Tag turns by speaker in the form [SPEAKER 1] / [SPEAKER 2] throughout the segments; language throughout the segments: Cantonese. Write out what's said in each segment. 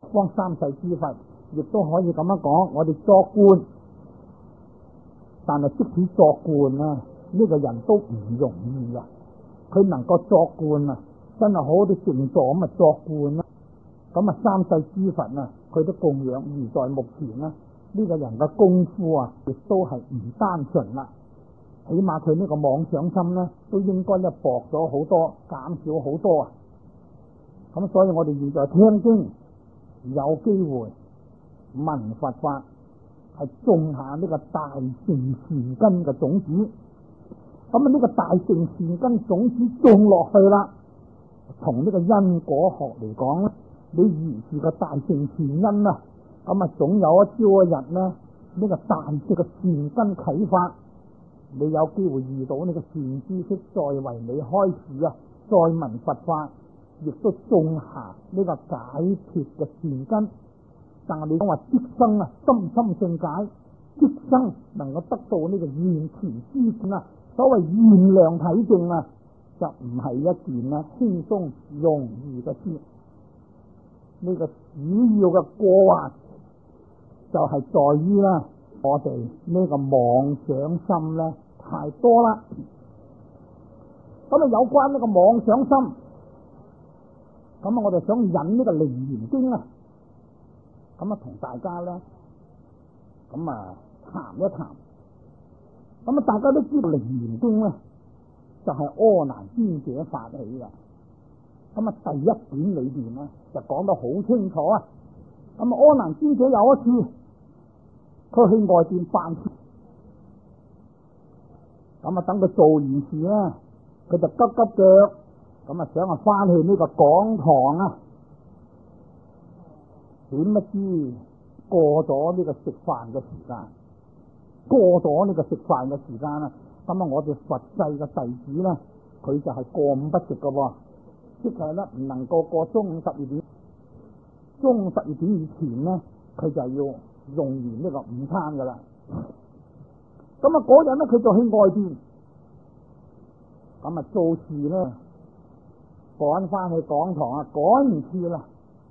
[SPEAKER 1] 方三世之佛亦都可以咁樣講，我哋作觀，但係即使作觀啊，呢個人都唔容易啊。佢能夠作觀啊，真係好啲靜坐咁啊作觀啦。咁啊三世之佛啊，佢都供養，而在目前啊，呢個人嘅功夫啊，亦都係唔單純啦。起碼佢呢個妄想心咧，都應該咧薄咗好多，減少好多啊。咁所以我哋現在聽經有機會聞佛法，係種下呢個大乘善根嘅種子。咁啊呢個大乘善根種子種落去啦，從呢個因果學嚟講咧，你如是嘅大乘善因啊，咁啊總有一朝一日咧，呢個大乘嘅善根啟發，你有機會遇到呢個善知識，再為你開始啊，再聞佛法，亦都種下呢個解脫嘅善根。但係你講話即生啊，深深性解，即生能夠得到呢個現前之見啊，所謂現量體證啊，就唔係一件啊輕鬆容易嘅事。呢個主要嘅過患就係在於啦，我哋呢個妄想心咧太多啦。咁啊有關呢個妄想心，咁啊我哋想引呢個楞嚴經啊，咁啊同大家咧咁啊談一談。咁啊大家都知道楞嚴經咧就係阿難尊者發起嘅。咁啊第一卷裏邊咧就講得好清楚啊。咁啊阿難尊者有一次佢去外邊辦事，咁啊等佢做完事咧，佢就急急腳咁啊想啊翻去呢個講堂啊，點不知過咗呢個食飯嘅時間，過咗呢個食飯嘅時間啊，咁啊我哋佛制嘅弟子咧，佢就係過午不食嘅喎，即係咧唔能夠過中午12點，中午12點以前咧，佢就要用完呢個午餐噶啦。咁啊嗰日咧佢就去外邊，咁啊做事咧趕翻去講堂啊，趕唔切啦。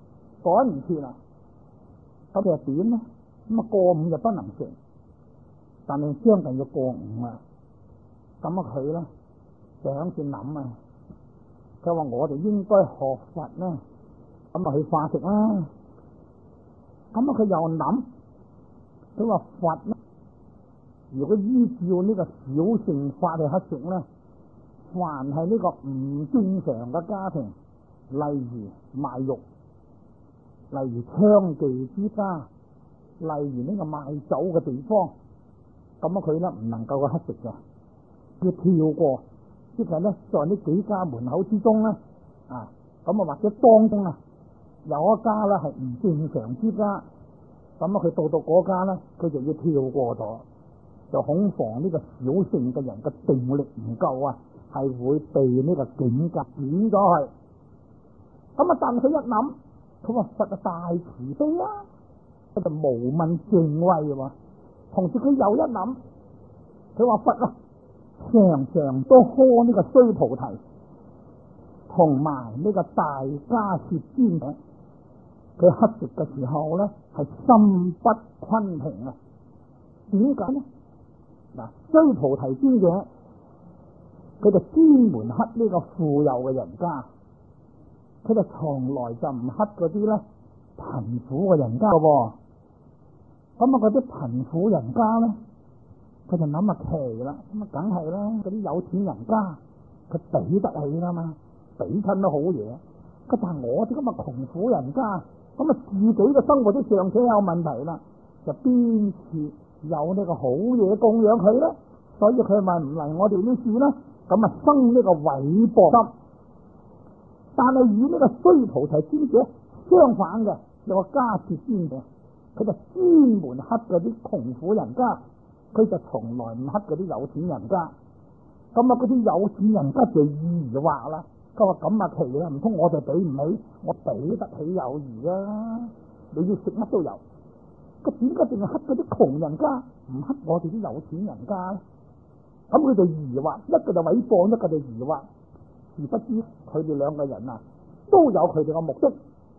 [SPEAKER 1] 咁佢又點咧？咁啊過午就不能食，但係將近要過午啊。咁啊佢咧就響度諗啊，佢話我哋應該學佛啦，咁啊去化食啦。咁啊佢又諗，佢話佛咧，如果依照呢個小乘法去乞食咧，凡係呢個唔正常嘅家庭，例如賣肉，例如娼妓之家，例如呢個賣酒嘅地方，咁啊佢咧唔能夠去乞食嘅，要跳過，即係咧在呢幾家門口之中咧，啊咁啊或者當中啊有一家咧係唔正常之家，咁啊佢到嗰家咧，佢就要跳過咗，就恐防呢個小乘嘅人嘅定力唔夠啊，係會被呢個境界轉咗去。咁啊但佢一諗，佢話佛啊大慈悲啊，佢就無問敬畏喎。同時佢又一諗，佢話佛啊常常都呵呢個須菩提，同埋呢個大迦葉尊者，佢乞食嘅時候咧係心不均平啊。點解呢？嗱，須菩提尊者佢就專門乞呢個富有嘅人家，佢就從來就唔乞嗰啲咧貧苦嘅人家喎。咁啊嗰啲貧苦人家咧，佢就諗下奇啦，咁啊梗係啦，嗰啲有錢人家佢俾得起啦嘛，俾親都好嘢。但係我啲咁嘅窮苦人家，咁啊自己嘅生活都尚且有問題啦，就邊處有呢個好嘢供養佢咧？所以佢咪唔嚟我哋呢處啦，咁啊生呢個毀謗心。但係與呢個須菩提尊者相反嘅，有個迦葉尊者，佢就專門乞嗰啲窮苦人家，佢就從來唔乞嗰啲有錢人家。咁啊嗰啲有錢人家就疑惑啦，佢話咁啊奇啦，唔通我就俾唔起？我俾得起有餘啊！你要食乜都有，佢點解淨係乞嗰啲窮人家，唔乞我哋啲有錢人家咧？咁佢就疑惑，一個就毀謗，一個就疑惑。而不知佢哋兩個人啊，都有佢哋嘅目的，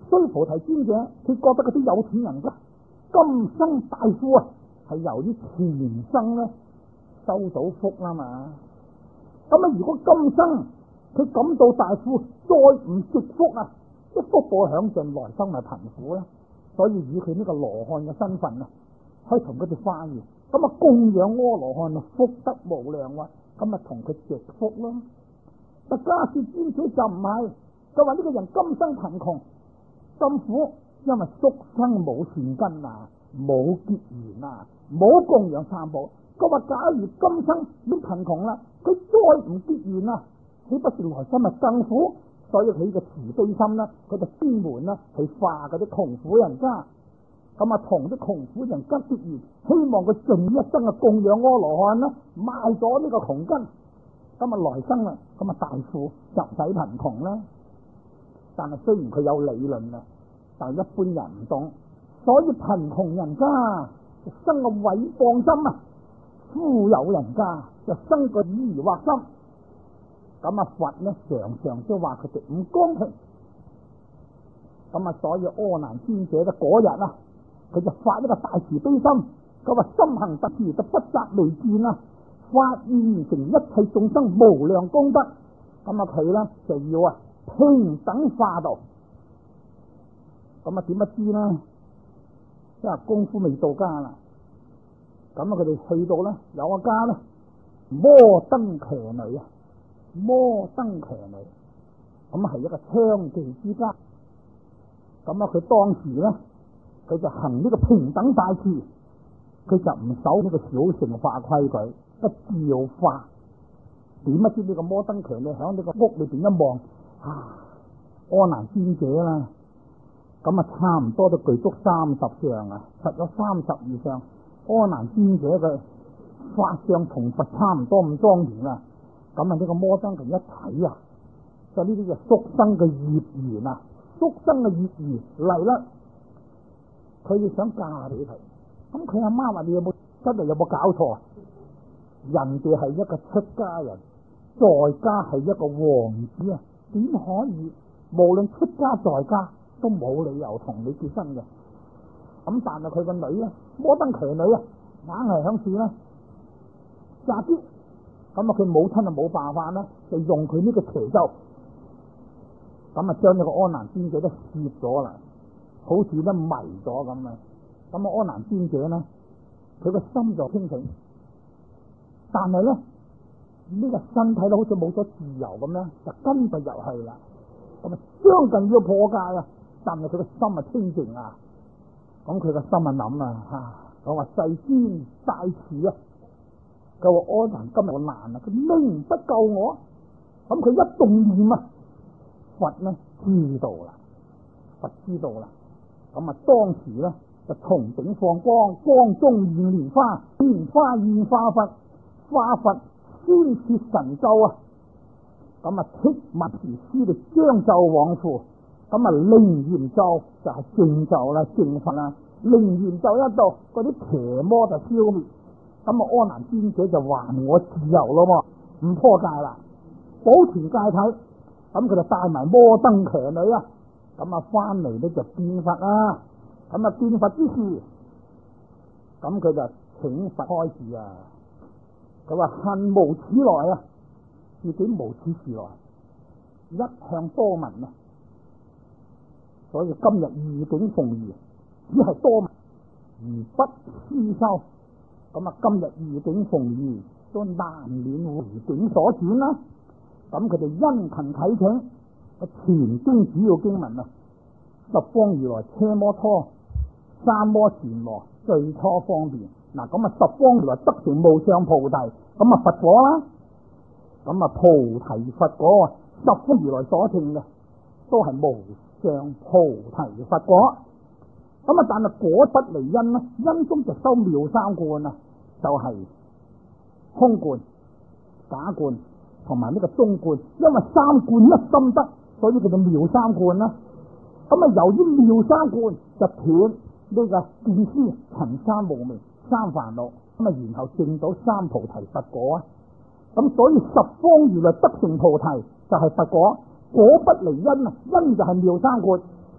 [SPEAKER 1] 所以菩提尊者佢覺得嗰啲有錢人嘅今生大富啊，係由於前生咧收到福啦嘛。咁啊，如果今生佢感到大富，再唔積福啊，啲福報享盡，來生咪貧苦啦。所以以佢呢個羅漢嘅身份啊，可以同佢哋化緣，咁啊供養阿羅漢啊，福德無量喎，咁啊同佢積福咯。但迦葉尊者就唔係，佢話呢個人今生貧窮咁苦，因為宿生冇善根啊，冇結緣啊，冇供養三寶。佢話假如今生都貧窮啦，佢再唔結緣啊，豈不是來生咪更苦？所以佢嘅慈悲心啦，佢就專門啦去化嗰啲窮苦人家，咁啊同啲窮苦人家結緣，希望佢盡一生嘅供養阿羅漢啦，賣咗呢個窮根，咁啊來生啊，咁啊大富就唔使貧窮啦。但係雖然佢有理論啊，但係一般人唔懂，所以貧窮人家就生個毀謗心啊，富有人家就生個以疑惑心。咁啊佛呢常常都話佢哋唔公平。咁啊所以阿難尊者咧嗰日啊，佢就發一個大慈悲心，佢話心行特慈就不擇微賤啊，發願成一切眾生無量功德。咁啊佢咧就要啊平等化度。咁啊點不知咧，即係功夫未到家啦。咁啊佢哋去到咧有個家咧摩登騎女啊，摩登騎女，咁係一個娼妓之家。咁啊佢當時咧佢就行呢個平等大慈，佢就唔守呢個小乘化規矩，一照化。點不知呢個摩登騎女響呢個屋裏邊一望，阿難尊者啦，咁啊差唔多都具足30相啊，實有32相。阿難尊者嘅法相同佛差唔多咁莊嚴啊。咁啊呢個摩登騎女一睇啊，就呢啲就宿生嘅業緣啊，宿生嘅業緣嚟啦，佢要想嫁俾佢。咁佢阿媽話：你有冇真係有冇搞錯啊？人哋係一個出家人，在家係一個王子啊，點可以無論出家在家都冇理由同你結婚嘅？咁但係佢個女啊，摩登騎女啊，硬係響處啦，詐啲。咁啊佢母親就冇辦法啦，就用佢呢個邪咒，咁啊將呢個阿難尊者都攝咗啦，好似都迷咗咁啊。咁啊阿難尊者咧，佢個心就清醒，但係咧呢個身體都好似冇咗自由咁樣，就跟住入去啦。咁啊將近要破戒啊，但係佢個心啊清淨啊。咁佢個心啊諗啊，我話世尊大慈啊！佢話阿難今日好難啊，佢命不救我。咁佢一動念啊，佛呢知道啦，佛知道啦。咁啊當時咧就從頂放光，光中現蓮花，蓮花現化佛，化佛宣說神咒啊。咁啊即密時施力將咒往付。咁啊靈言咒就係正咒啦，正法啦。靈言咒一到，嗰啲邪魔就消滅。咁啊阿難尊者就還我自由咯，唔破戒啦，保存戒體。咁佢就帶埋摩登騎女啊，咁啊翻嚟咧就變佛啦。咁啊變佛之時，咁佢就請佛開示啊。佢話恨無始來啊，自己無始時來，一向多聞啊，所以今日異境逢遇，只係多聞而不思修。咁啊今日異境逢遇，都難免回境所轉啦。咁佢哋殷勤啟請個全經主要經文啊，十方如來車摩拖三摩旋羅最初方便。嗱咁啊十方如來得成無上菩提，咁啊佛果啦。咁啊菩提佛果啊，十方如來所證嘅都係無上菩提佛果。咁啊但係果不離因啦，因中就修妙三觀啊，就係空觀、假觀同埋呢個中觀。因為三觀一心得，所以叫做妙三觀啦。咁啊由於妙三觀就斷呢個見思塵三無明三煩惱，咁啊然後證到三菩提佛果啊。咁所以十方如來得成菩提就係佛果，果不離因啊，因就係妙三觀。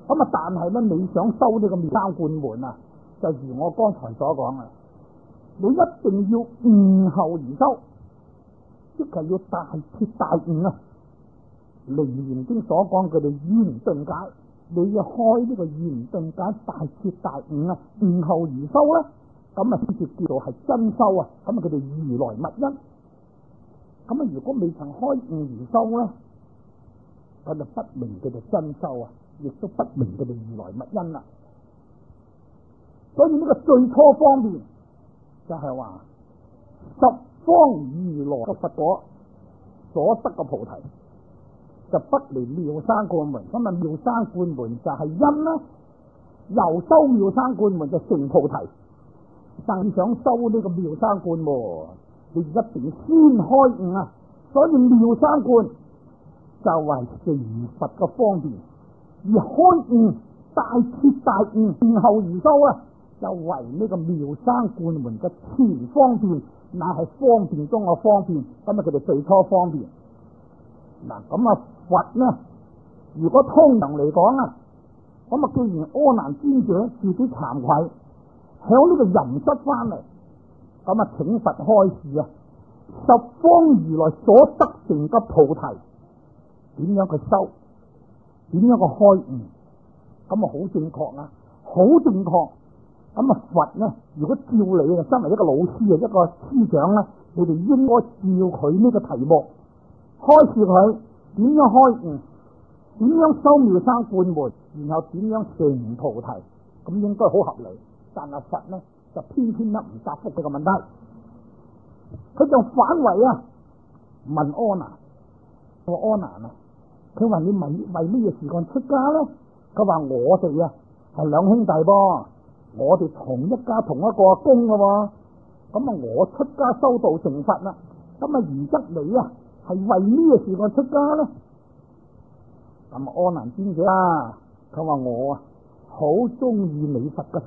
[SPEAKER 1] 咁啊，但係咧，你想修呢個妙山觀門啊，就如我剛才所講啊，你一定要悟後而修，即係要大徹大悟啊！《楞嚴經》所講佢哋圓頓解，你要開呢個圓頓解，大徹大悟啊，悟後而修咧，咁啊先至叫做係真修啊！咁啊，佢哋如來密因。咁啊，如果未曾開悟而修咧，咁就不明佢哋真修啊，亦都不明佢哋如來密因啦。所以呢個最初方面就係話十方如來嘅佛果所得嘅菩提，就不離妙山觀門。咁啊，妙山觀門就係因啦，由修妙山觀門就成菩提。但想修呢個妙山觀門，你一定先開悟啊！所以妙山觀就係成佛嘅方便，而開悟大徹大悟，然後而修啊，就為呢個妙山觀門嘅前方便，乃係方便中嘅方便。咁啊，佢哋最初方便嗱，咁啊佛呢？如果通常嚟講啊，咁啊，既然阿難尊者自己慚愧，響呢個淫室翻嚟，咁啊，請佛開示啊，十方如來所得成嘅菩提，點樣去修，點樣去開悟，咁啊好正確啊，好正確。咁啊佛呢，如果照你啊，身為一個老師啊，一個師長咧，你哋應該照佢呢個題目，開示佢點樣開悟，點樣修妙山觀門，然後點樣成菩提，咁應該好合理。但係佛呢，就偏偏唔答覆佢個問題，佢就反為啊問阿難，我阿難啊，佢話你為咩嘢時間出家咧？佢話我哋啊係兩兄弟噃，我哋同一家同一個公噶喎，咁啊我出家修道成佛啦，咁啊而則你啊係為咩嘢時間出家咧？咁阿難尊者啊，佢話我啊好中意你佛嘅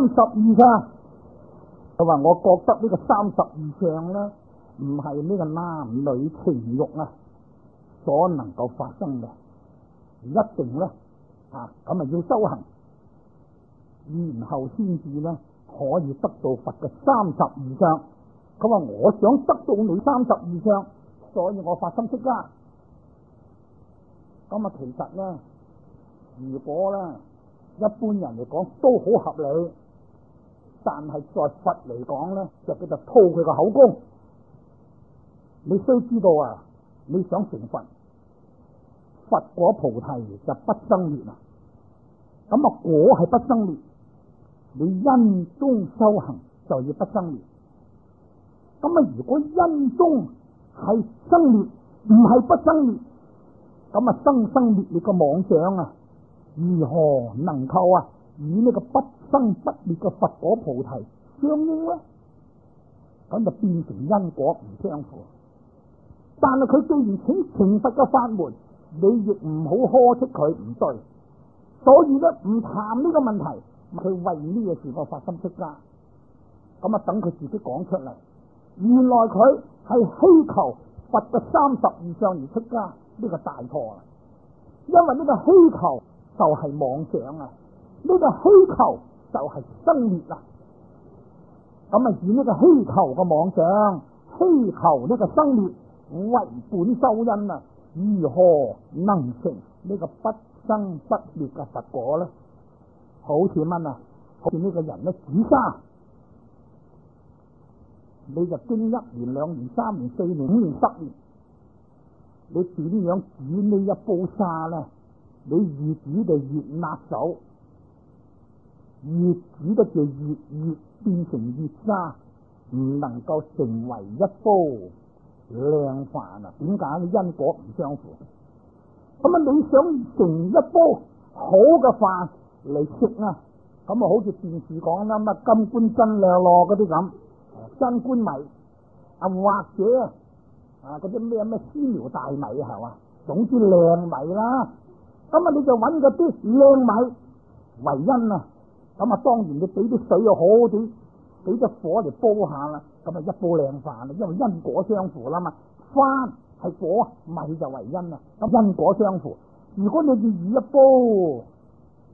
[SPEAKER 1] 32相，佢話我覺得呢個32相咧唔係呢個男女情欲啊所能夠發生嘅，一定咧咁啊要修行，然後先至咧可以得到佛嘅32相。佢話我想得到你32相，所以我發心出家。咁啊，其實咧，如果咧一般人嚟講都好合理，但係在佛嚟講咧，就叫做套佢個口供。你須知道啊，你想成佛，佛果菩提就不生滅啊。咁啊，果係不生滅，你因中修行就要不生滅。咁啊，如果因中係生滅，唔係不生滅，咁啊生滅滅嘅妄想啊，如何能夠啊與呢個不生不滅嘅佛果菩提相應呢？咁就變成因果唔相符。但係佢既然請成佛嘅法門，你亦唔好呵斥佢唔對。所以咧唔談呢個問題，佢為呢個事我發心出家。咁啊等佢自己講出嚟，原來佢係希求佛嘅32相而出家，呢個大錯啊！因為呢個希求就係妄想啊，呢個希求就係生滅啊。咁啊以呢個希求嘅妄想，希求呢個生滅為本修因啊，如何能成呢個不生不滅嘅佛果咧？好似乜啊？好似呢個人咧煮沙，你就經1年、2年、3年、4年、5年、10年，你點樣煮呢一煲沙咧？你越煮就越辣手，越煮得就越變成越沙，唔能夠成為一煲靚飯啊！點解？因果唔相符。咁啊，你想成一煲好嘅飯嚟食啊？咁啊，好似電視講啦，乜金冠真靚咯嗰啲咁，真冠米啊，或者啊嗰啲咩絲苗大米係嘛，總之靚米啦。咁啊，你就揾嗰啲靚米為因啊。咁啊，當然你俾啲水又好啲，俾隻火嚟煲下啦，咁啊一煲靚飯啦，因為因果相符啦嘛。飯係果，米就為因啊，咁因果相符。如果你要以一煲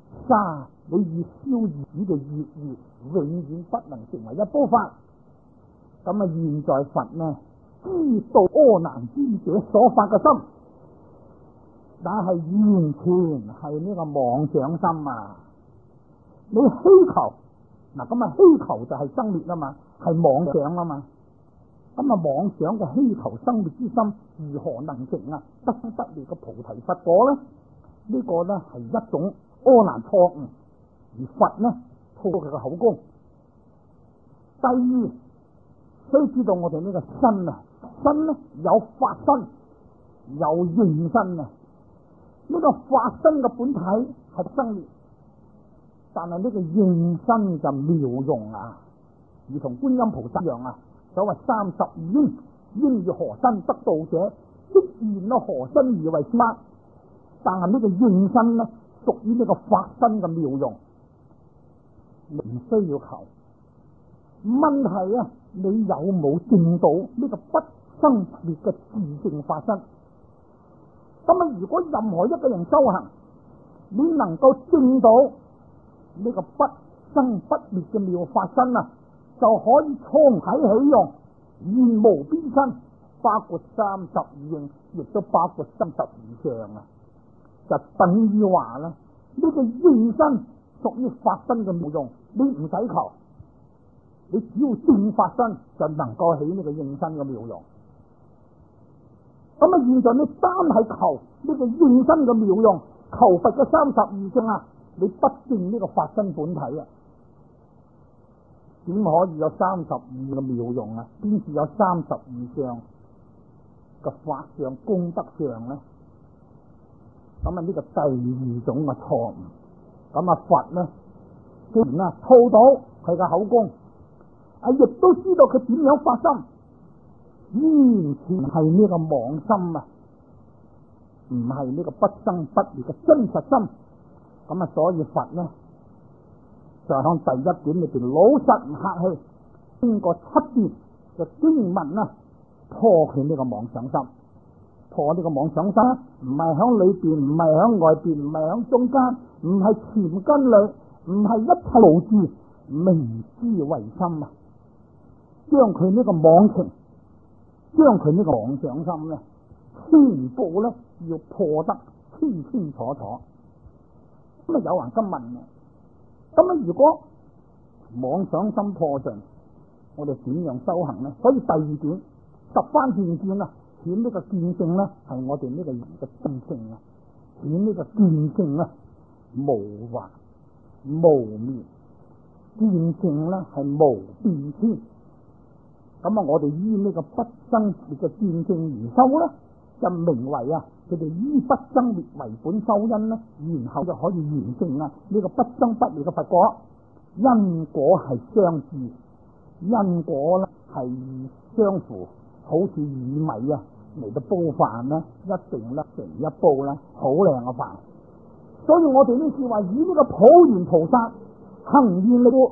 [SPEAKER 1] 沙你越燒越嘅熱，永遠不能成為一煲飯。咁啊，現在佛呢知道阿難尊者所發嘅心，但係完全係呢個妄想心啊！你希求嗱，咁啊希求就係生滅啊嘛，係妄想啊嘛。咁啊妄想嘅希求生滅之心，如何能成啊得生得滅嘅菩提佛果呢？呢個呢係一種阿難錯誤，而佛呢套佢嘅口供。第二，需知道我哋呢個身啊，身呢有法身，有應身啊。呢個法身嘅本體係生滅，但係呢個應身就妙用啊，如同觀音菩薩一樣啊。所謂32應，應以何身得道者，即現咗何身而為乜？但係呢個應身呢，屬於呢個法身嘅妙用，唔需要求。問題啊，你有冇證到呢個不生不滅嘅自性法身？咁啊，如果任何一個人修行，你能夠證到呢個不生不滅嘅妙法身啊，就可以充體起用，現無邊身，包括32應，亦都包括32相啊。就等於話啦，呢個應身屬於法身嘅妙用，你唔使求，你只要證法身就能夠起呢個應身嘅妙用。咁啊，現在你單係求呢個應身嘅妙用，求佛嘅32相啊，你不證呢個法身本體啊，點可以有32嘅妙用啊？邊是有32相嘅法相功德相呢？咁啊，呢個第二種嘅錯誤。咁啊，佛呢既然啊套到佢嘅口供，啊亦都知道佢點樣發心，完全係呢個妄心啊，唔係呢個不生不滅嘅真實心。咁啊，所以佛呢就向第一點裏邊老實唔客氣，經過7段嘅經文啊，破佢呢個妄想心。破呢個妄想心，唔係響裏邊，唔係響外邊，唔係響中間，唔係前根裏，唔係一切無住，明知為心啊！將佢呢個妄情，將佢呢個妄想心咧，全部咧要破得清清楚楚。咁啊，有人咁問啊，咁啊，如果妄想心破盡，我哋點樣修行呢？所以第二點十番見見啊！顯呢個見性咧，係我哋呢個人嘅真性啊！顯呢個見性咧，無惑無滅，見性咧係無變天。咁啊，我哋依呢個不生滅嘅見性而修咧，就名為啊，佢哋依不生滅為本修因咧，然後就可以完成啊呢個不生不滅嘅佛果。因果係相似，因果咧係相符。好似薏米啊嚟到煲飯咧，一定咧成一煲咧好靚嘅飯。所以我哋呢次話以呢個普賢菩薩行願力，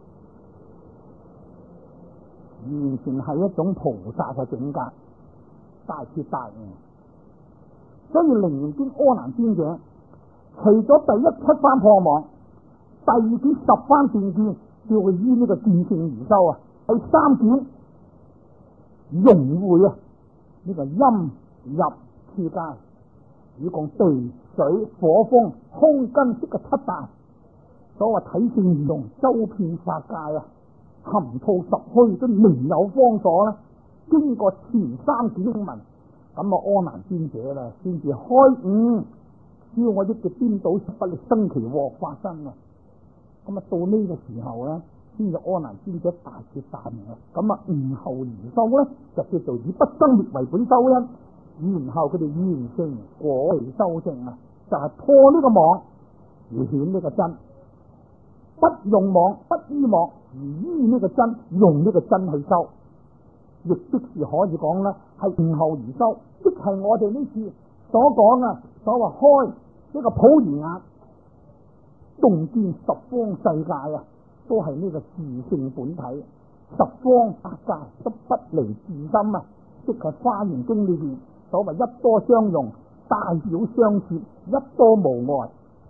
[SPEAKER 1] 完全係一種菩薩嘅境界，大徹大悟。所以楞嚴經阿難尊者，除咗第一7番破妄，第二點10番斷見，叫佢依呢個見性而修啊。第3點融會啊，呢個陰入次界，以共地水火風空根色嘅7大，所謂體性融周遍法界啊，含吐十虛都明有方所啦。經過前3點經文，咁啊阿難尊者啦，先至開悟，叫我一直顛倒不力生其獲法身啊。咁啊到呢個時候咧，先至阿難尊者大徹大悟啊！咁啊，悟後而修咧，就叫做以不生滅為本修因，然後佢哋完成果嚟修正啊，就係破呢個妄而顯呢個真，不用妄不依妄而依呢個真，用呢個真去修，亦即是可以講啦，係悟後而修，即係我哋呢次所講啊，所謂開呢個普賢眼，洞見十方世界啊！都係呢個自性本體，十方八界都不離自心啊！即係《華嚴經》裏邊所謂一多相容，大小相攝，一多無礙。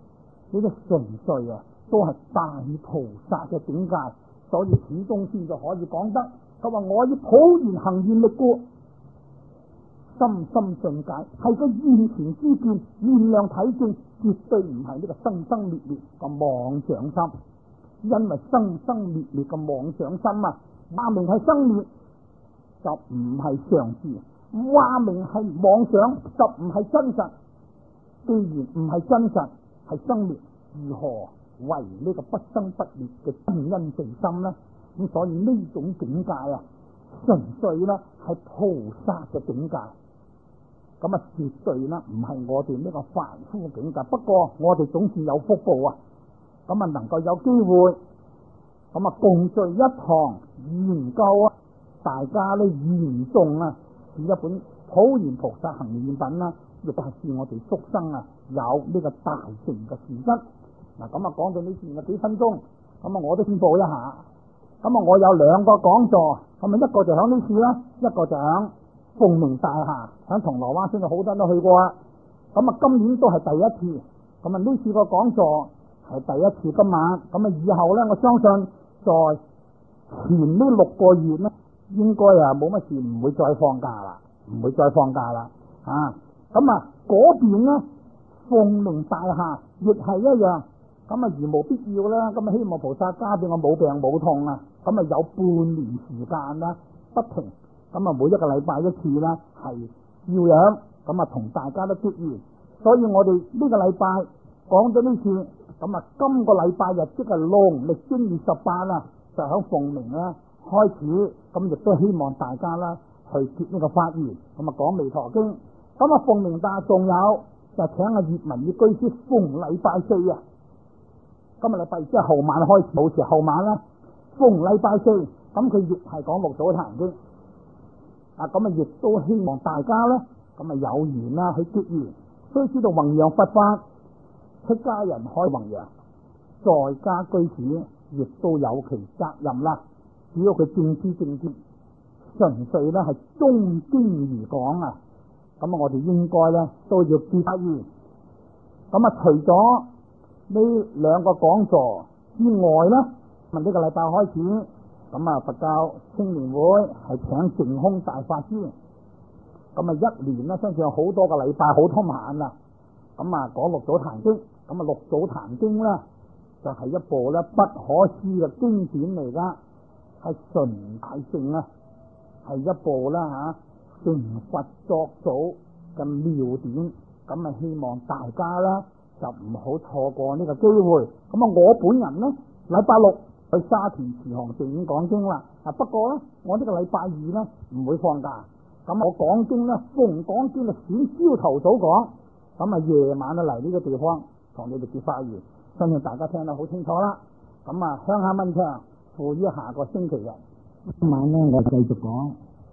[SPEAKER 1] 呢啲純粹啊，都係大菩薩嘅境界，所以始終先就可以講得。佢話我以普賢行願力故，深深信解，係個現前之見，現量體見，絕對唔係呢個生生滅滅嘅妄想心。因為生生滅滅嘅妄想心啊，話明係生滅，就唔係常住；話明係妄想，就唔係真實。既然唔係真實，係生滅，如何為呢個不生不滅嘅真因地心呢？咁所以呢種境界啊，純粹啦係菩薩嘅境界。咁啊，絕對啦唔係我哋呢個凡夫嘅境界。不過我哋總是有福報啊，咁啊能夠有機會，咁啊共聚一堂研究啊，大家咧研誦啊，是一本普賢菩薩行願品啦，亦都係使我哋宿生啊有呢個大成嘅事質。嗱，咁啊講到呢前嘅幾分鐘，咁啊我都宣佈一下。咁啊我有2個講座，咁啊一個就響呢次啦，一個就響鳳鳴大廈，響銅鑼灣，先至好多人都去過啊。咁啊今年都係第一次，咁啊呢次個講座係第一次今晚，咁啊以後咧我相信在前呢6個月咧，應該啊冇乜事，唔會再放假啦，唔會再放假啦啊。咁啊嗰邊咧鳳鳴大廈亦係一樣。咁啊，如無必要啦，咁啊希望菩薩加俾我冇病冇痛啊，咁啊有半年時間啦，不停，咁啊每一個禮拜一次啦，係照樣，咁啊同大家都結緣。所以我哋呢個禮拜講咗呢次，咁啊今個禮拜日即係農曆正月18啦，就響鳳鳴啦開始，咁亦都希望大家啦去結呢個法緣，咁啊講彌陀經。咁啊鳳鳴大仲有就請阿葉文義居士逢禮拜4啊。今日禮拜即係後晚開始，好似後晚啦，逢禮拜4，咁佢亦係講六祖壇經啊，咁啊亦都希望大家咧，咁啊有緣啦去結緣，須知道弘揚佛法，出家人開弘揚，在家居士亦都有其責任啦。只要佢正知正見，純粹咧係中經而講啊，咁啊我哋應該咧都要結法緣。咁啊除咗呢2個講座之外咧，呢個禮拜開始，咁啊佛教青年會係請淨空大法師，咁啊一年咧相信有好多個禮拜，好多晚啦，咁啊講六祖壇經，咁啊六祖壇經咧就係一部咧不可思議嘅經典嚟噶，係純大聖啊，係一部啦吓成佛作祖嘅妙典，咁啊希望大家啦就唔好錯過呢個機會。咁啊我本人呢禮拜6去沙田慈航寺院講經啦，不過呢我呢個禮拜2呢唔會放假，咁我講經呢逢講經就選朝頭早講，咁啊夜晚就嚟呢個地方同你哋結法緣，相信大家聽得好清楚啦。咁啊鄉下蚊唱附於下個星期日，今晚呢我繼續講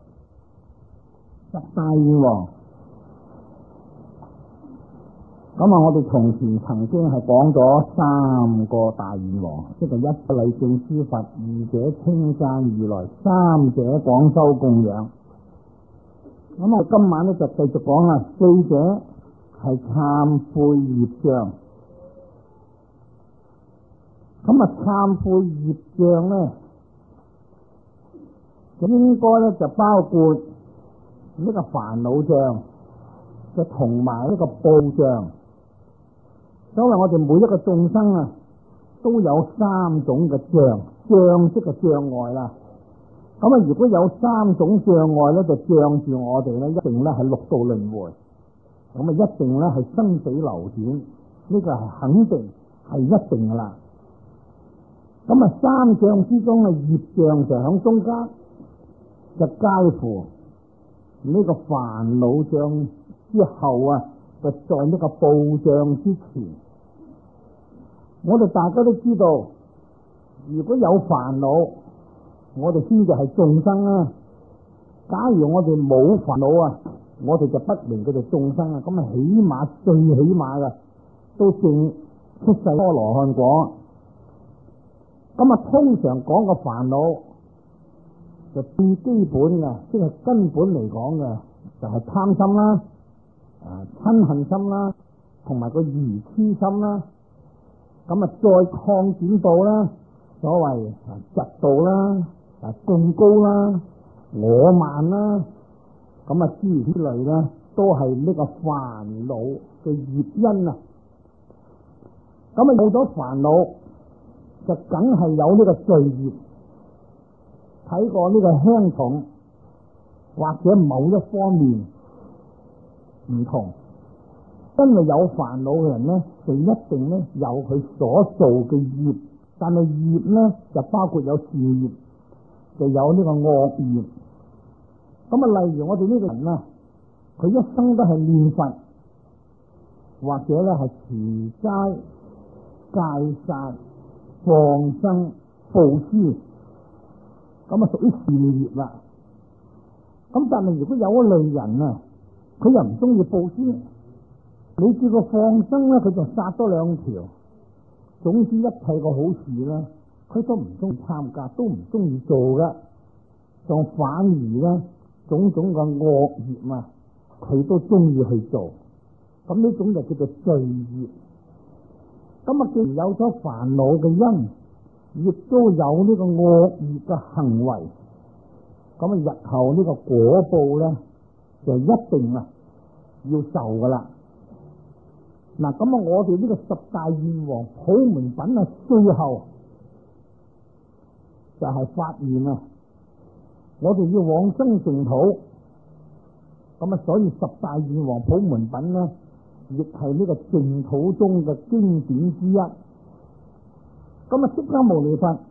[SPEAKER 1] 大願王。咁啊，我哋從前曾經係講咗3個大願王，即係1禮敬諸佛，2者稱讚如來，3者廣修供養。咁我今晚咧就繼續講啦，4者係懺悔業障。咁啊，懺悔業障咧，應該咧就包括呢個煩惱障，就同埋呢個報障。所謂我哋每一個眾生啊，都有3種嘅障，障即係障礙啦。咁啊，如果有3種障礙咧，就障住我哋咧，一定咧係六道輪迴，咁啊一定咧係生死流轉，呢個係肯定係一定噶啦。咁啊3障之中嘅業障就喺中間，就介乎呢個煩惱障之後啊，就在呢個報障之前。我哋大家都知道，如果有煩惱，我哋先至係眾生啊。假如我哋冇煩惱啊，我哋就不明佢哋眾生啊。咁啊，起碼最起碼嘅都正出世阿羅漢果。咁啊，通常講個煩惱就最基本嘅，即係根本嚟講嘅，就係貪心啦、嗔恨心啦，同埋個愚痴心啦。 咁再擴展到啦，所謂嫉妒啦、貢高啦、我慢啦，咁諸如此類啦，都係呢個煩惱嘅業因啊。咁有咗煩惱，就梗係有呢個罪業。睇過呢個輕重，或者某一方面唔同，因為有煩惱嘅人咧，就一定咧有佢所做嘅業，但係業咧就包括有善業，就有呢個惡業。咁啊，例如我哋呢個人啊，佢一生都係念佛，或者咧係持齋、戒殺、放生、布施，咁啊屬於善業啦。咁但係如果有一類人啊，佢又唔中意布施，你叫佢放生咧，佢就殺多兩條。總之一切個好事咧，佢都唔中意參加，都唔中意做嘅，仲反而咧種種嘅惡業啊，佢都中意去做。咁呢種就叫做罪業。咁啊，既然有咗煩惱嘅因，亦都有呢個惡業嘅行為，咁啊，日後呢個果報咧就一定啊要受噶啦。嗱，咁啊，我哋呢個十大願王普門品啊，最後就係發現啊，我哋要往生淨土，咁啊，所以十大願王普門品咧，亦係呢個淨土中嘅經典之一。咁啊，釋迦牟尼佛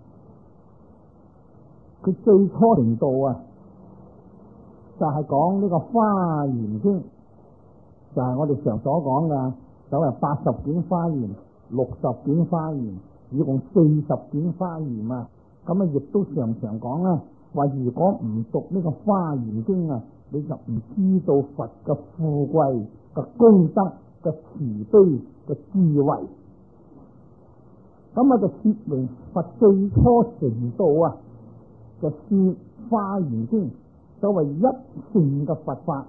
[SPEAKER 1] 佢最初程度啊，就係講呢個華嚴經，就係我哋常所講嘅，所謂80卷華嚴、60卷華嚴，一共40卷華嚴啊。咁啊，亦都常常講啦，話如果唔讀呢個華嚴經啊，你就唔知道佛嘅富貴嘅功德嘅慈悲嘅智慧。咁啊，就說明佛最初成道啊，就說華嚴經，所謂一乘嘅佛法。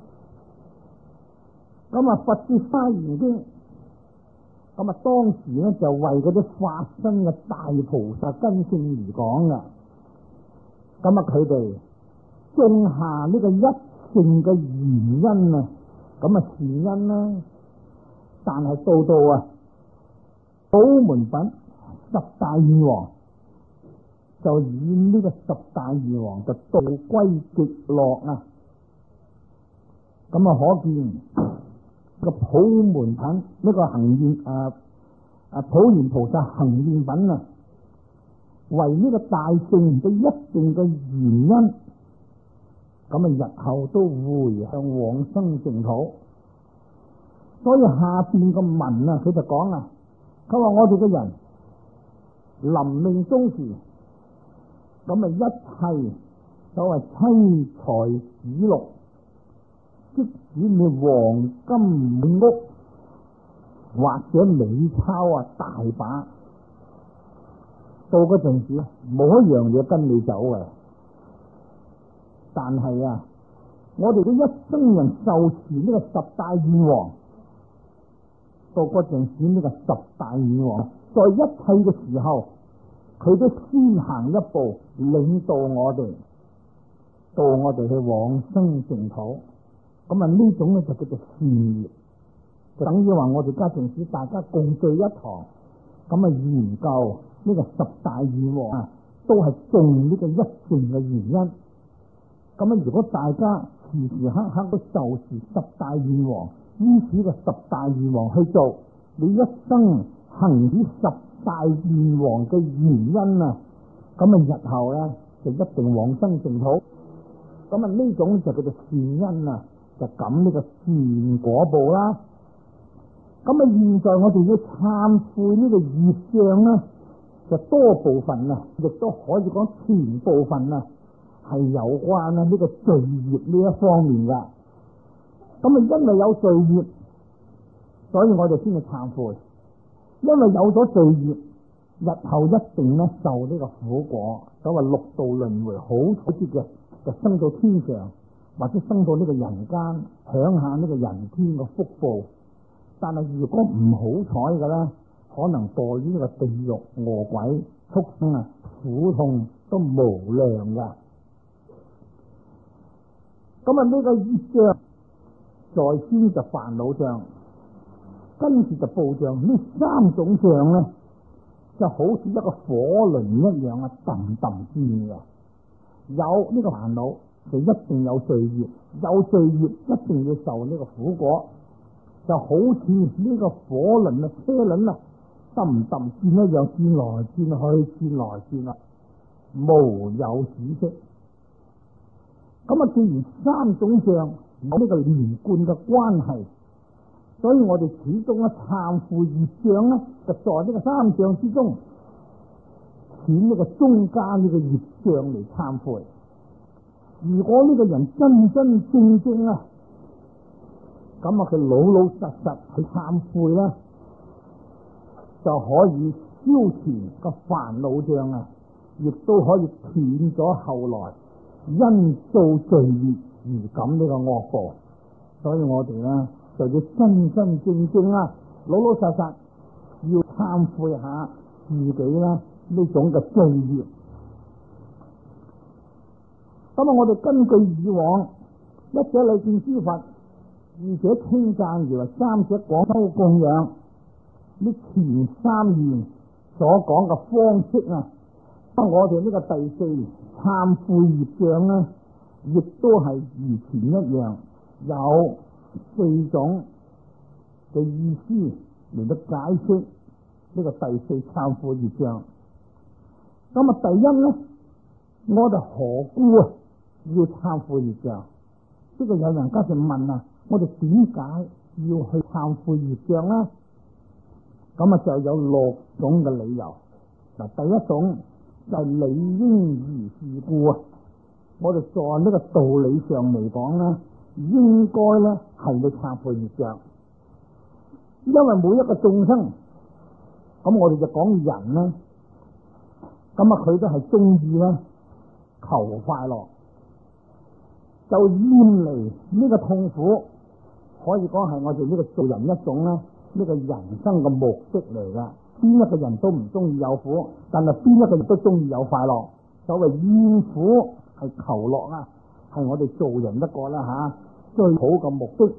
[SPEAKER 1] 咁啊，佛說華嚴經，咁啊，當時咧就為嗰啲發生嘅大菩薩根性而講噶。咁啊，佢哋種下呢個一乘嘅原因啊，咁啊善因啦。但係到啊普門品十大願王，就以呢個十大願王就道歸極樂啊。咁啊，可見個普門品呢個行願普賢菩薩行願品啊，為呢個大乘嘅一定嘅原因，咁啊日後都會向往生淨土。所以下邊個文啊，佢就講啊，佢話我哋嘅人臨命終時，咁啊一切所謂妻財子祿，即使你黃金滿屋或者美鈔啊大把，到嗰陣時冇一樣嘢跟你走嘅。但係啊，我哋嘅一生人受持呢個十大願王，到嗰陣時呢個十大願王在一切嘅時候，佢都先行一步，領導我哋到我哋去往生淨土。咁啊，呢種咧就叫做善業，就等於話我哋家陣時大家共聚一堂，咁啊研究呢個十大願王啊，都係種呢個一乘嘅原因。咁啊，如果大家時時刻刻都受持十大願王，依此個十大願王去做，你一生行呢十大願王嘅原因啊，咁啊日後咧就一定往生淨土。咁啊呢種就叫做善因啊，就感呢個善果報啦。咁啊現在我哋要懺悔呢個業障咧，就多部分啊，亦都可以講全部分啊，係有關呢個罪業呢一方面噶。咁啊因為有罪業，所以我哋先去懺悔。因為有咗罪業，日後一定咧受呢個苦果，所謂六道輪迴，好彩啲嘅就生到天上，或者生到呢個人間，享下呢個人天嘅福報。但係如果唔好彩嘅咧， 可能墮於呢個地獄、餓鬼、畜生啊，苦痛都無量噶。咁啊，呢個業障在先就煩惱障，跟住就報障。呢三種障咧，就好似一個火輪一樣啊，氹氹轉嘅。有呢個煩惱，就一定有罪業，有罪業一定要受呢個苦果。就好似呢個火輪啊、車輪啊，氹氹轉一樣，轉來轉去，轉來轉去，無有止息。咁啊，既然三種障有呢個連貫嘅關係，所以我哋始終咧懺悔業障咧，就在呢個三障之中，選呢個中間呢個業障嚟懺悔。如果呢個人真真正正啊，咁啊佢老老實實去懺悔啦，就可以消除個煩惱障啊，亦都可以斷咗後來因造罪業而感呢個惡報。所以我哋咧就要真真正正啊，老老實實要懺悔下自己啦呢種嘅罪業。咁啊，我哋根據以往一者禮敬諸佛，二者稱讚如來，三者廣修供養，呢前三願所講嘅方式啊，我哋呢個第四懺悔業障咧，亦都係如前一樣，有四種嘅意思嚟到解釋呢個第四懺悔業障。咁啊，第一咧，我哋何故啊要懺悔業障？呢個有人家就問啊，我哋點解要去懺悔業障咧？咁啊，就有六種嘅理由。嗱，第一種就係理應如是故啊。我哋在呢個道理上嚟講咧，應該咧係去懺悔業障，因為每一個眾生，咁我哋就講人咧，咁啊佢都係中意咧求快樂，就厭離呢個痛苦，可以講係我哋呢個做人一種咧呢個人生嘅目的嚟噶。邊一個人都唔中意有苦，但係邊一個人都中意有快樂。所謂厭苦係求樂啊，係我哋做人一個啦最好嘅目的。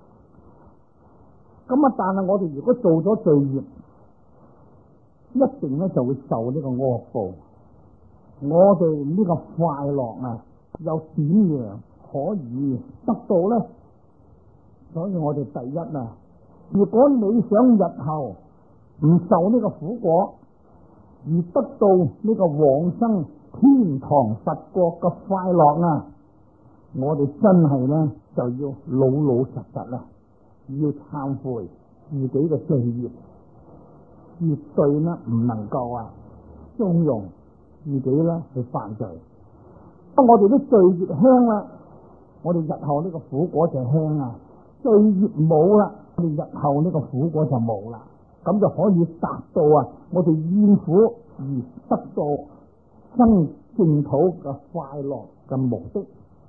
[SPEAKER 1] 咁啊，但係我哋如果做咗罪業，一定咧就會受呢個惡報。我哋呢個快樂啊，又點樣可以得到咧？所以我哋第一啊，如果你想日後唔受呢個苦果，而得到呢個往生天堂佛國嘅快樂啊，我哋真係咧就要老老實實啦，要懺悔自己嘅罪業，絕對咧唔能夠啊縱容自己咧去犯罪。當我哋啲罪業輕啦，我哋日後呢個苦果就輕啊；罪業冇啦，我哋日後呢個苦果就冇啦。咁就可以達到啊我哋厭苦而得到生淨土嘅快樂嘅目的。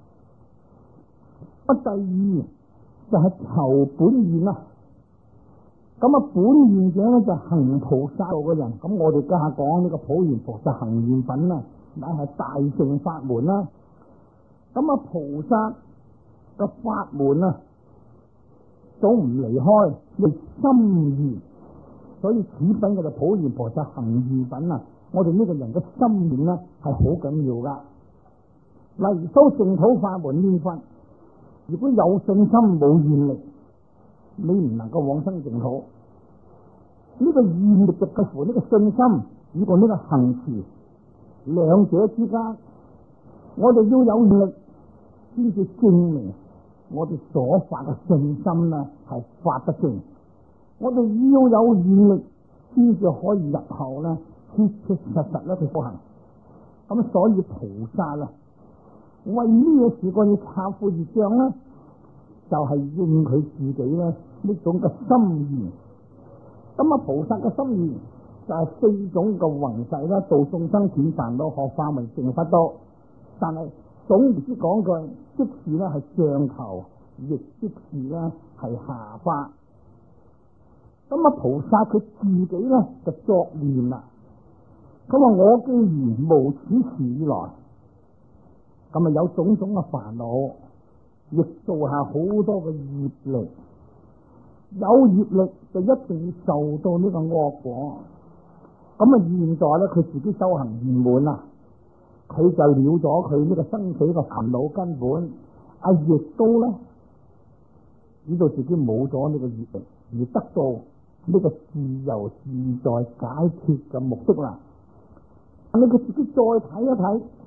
[SPEAKER 1] 第二就係求本願啦。咁啊，本願者咧就行菩薩道嘅人。咁我哋家下講呢個普賢菩薩行願品啊，乃係大乘法門啦。咁啊，菩薩嘅法門啊，總唔離開你心願。所以此品嘅就普賢菩薩行願品啊，我哋呢個人嘅心願咧係好緊要噶。例如修淨土法門念佛，如果有信心冇願力，你唔能夠往生淨土。呢個願力就介乎呢個信心與個呢個行持兩者之間，我哋要有願力先至證明我哋所發嘅信心咧係發得正。我哋要有願力先至可以日後咧切切實實咧去修行。咁所以菩薩啊，為咩事個要懺悔業障咧？就係應佢自己咧呢種嘅心願。咁啊，菩薩嘅心願就係四種嘅宏誓啦，度眾生斷煩惱學化為成佛道。但係總言之講句，即是咧係上求，亦即是咧係下化。 咁啊，菩薩佢自己咧就作念啦。佢話我既然無始時以來，咁啊有種種嘅煩惱，亦做下好多嘅業力，有業力就一定要受到呢個惡果。咁啊，現在咧佢自己修行圓滿啦，佢就了咗佢呢個生死嘅煩惱根本，亦都咧知道自己冇咗呢個業力，而得到呢個自由自在解脫嘅目的啦。你佢自己再睇一睇，